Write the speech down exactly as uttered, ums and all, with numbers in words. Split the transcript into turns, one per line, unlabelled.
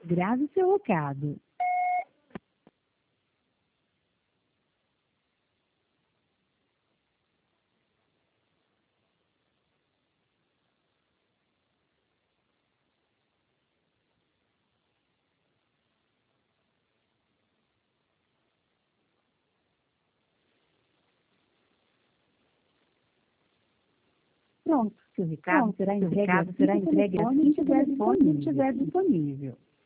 Grave seu recado. Pronto, seu recado será entregue, será entregue assim que o telefone estiver disponível.